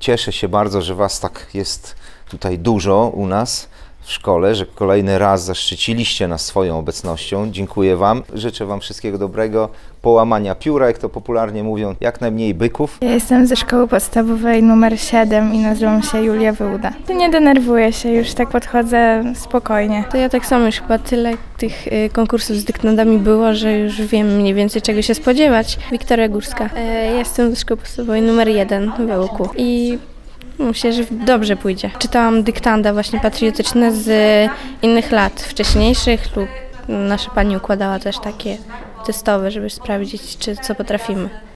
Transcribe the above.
Cieszę się bardzo, że Was tak jest tutaj dużo u nas w szkole, że kolejny raz zaszczyciliście nas swoją obecnością. Dziękuję Wam. Życzę Wam wszystkiego dobrego, połamania pióra, jak to popularnie mówią, jak najmniej byków. Ja jestem ze szkoły podstawowej numer 7 i nazywam się Julia Wyłuda. Nie denerwuję się, już tak podchodzę spokojnie. To ja tak samo, już chyba tyle tych konkursów z dyktandami było, że już wiem mniej więcej czego się spodziewać. Wiktoria Górska. Jestem ze szkoły podstawowej numer 1 w Ełku i myślę, że dobrze pójdzie. Czytałam dyktanda właśnie patriotyczne z innych lat wcześniejszych lub nasza pani układała też takie testowe, żeby sprawdzić, co potrafimy.